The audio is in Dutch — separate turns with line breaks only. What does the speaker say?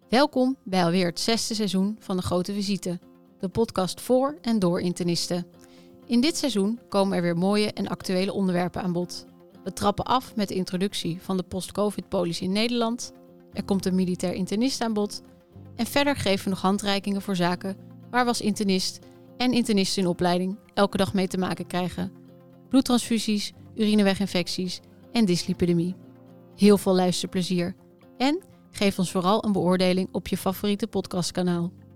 Welkom bij alweer het 6e seizoen van De Grote Visite, de podcast voor en door internisten. In dit seizoen komen er weer mooie en actuele onderwerpen aan bod. We trappen af met de introductie van de post-covid-policy in Nederland. Er komt een militair internist aan bod. En verder geven we nog handreikingen voor zaken waar we als internist en internisten in opleiding elke dag mee te maken krijgen. Bloedtransfusies, urineweginfecties en dyslipidemie. Heel veel luisterplezier en geef ons vooral een beoordeling op je favoriete podcastkanaal.